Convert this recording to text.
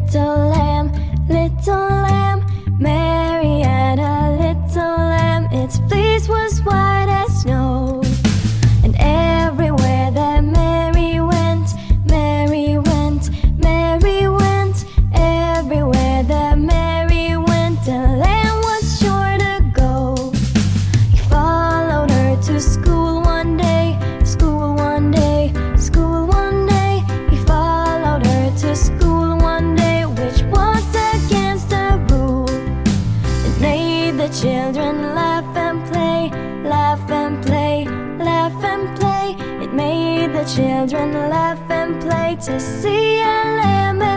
little lamb, Mary had a little lamb. Its fleece was white as snow. And everywhere that Mary went, Mary went, Mary went. Everywhere that Mary went, the lamb was sure to go. He followed her to school one day, school one day, school one day. He followed her to school one day, which was against the rule. It made the children laugh and play, laugh and play, laugh and play. It made the children laugh and play to see a lamb